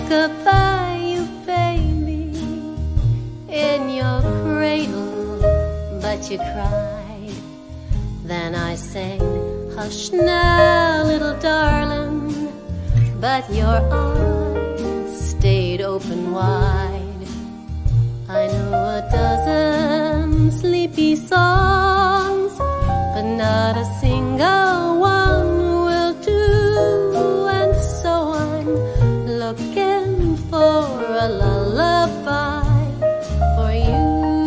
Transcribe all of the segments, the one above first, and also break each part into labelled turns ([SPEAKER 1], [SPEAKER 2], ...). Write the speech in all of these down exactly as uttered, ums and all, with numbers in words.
[SPEAKER 1] Rock-a-bye you baby in your cradle, but you cried. Then I sang, hush now little darling, but your eyes stayed open wide. I know a dozen sleepy songs, but not a single one will do. And so I'm looking for a lullaby for you.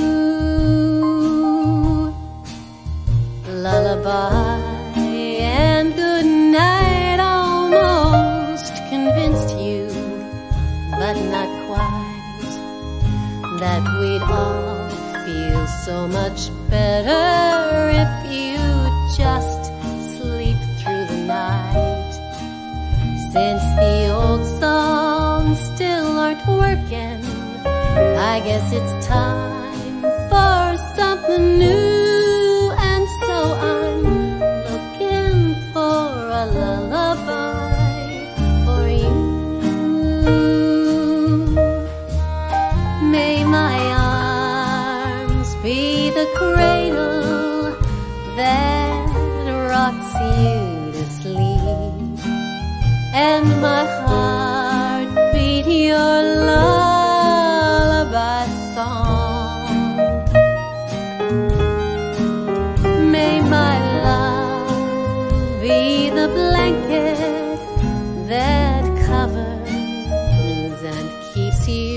[SPEAKER 1] Lullaby and good night almost convinced you, but not quite, that we'd all feel so much better if you just sleep through the night. Since the old songs still aren't working, I guess it's time for something new. And so I'm looking for a lullaby for you. May my arms be the cradle that rocks you to sleep, and my heart beat your lullaby song. May my love be the blanket that covers and keeps you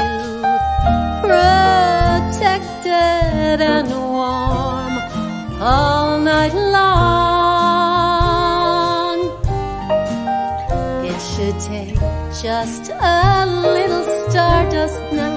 [SPEAKER 1] protected and warm all night long. It should take just a little stardust now,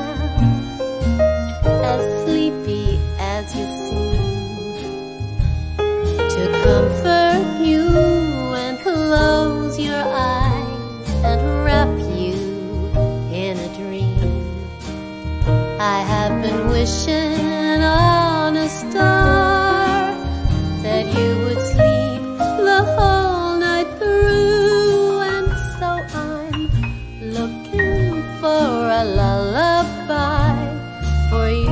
[SPEAKER 1] as sleepy as you seem, to comfort you and close your eyes and wrap you in a dream. I have been wishing on a star that you would sleep the whole night through, and so I'm looking for a lullaby for you.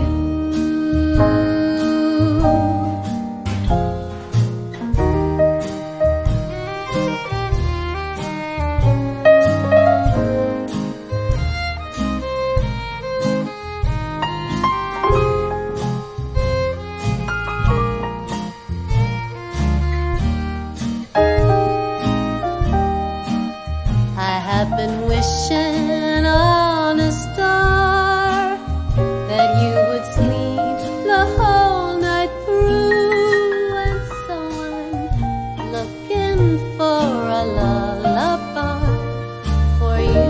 [SPEAKER 1] I've been wishing on a star that you would sleep the whole night through, and so I'm looking for a lullaby for you.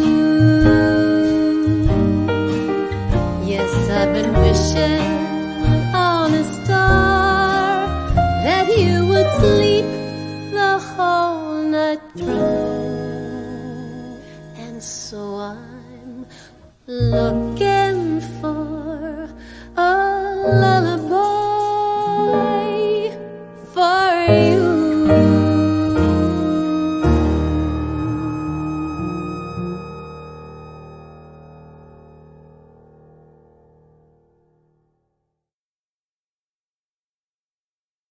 [SPEAKER 1] Yes, I've been wishing on a star that you would sleep the whole night through. So I'm looking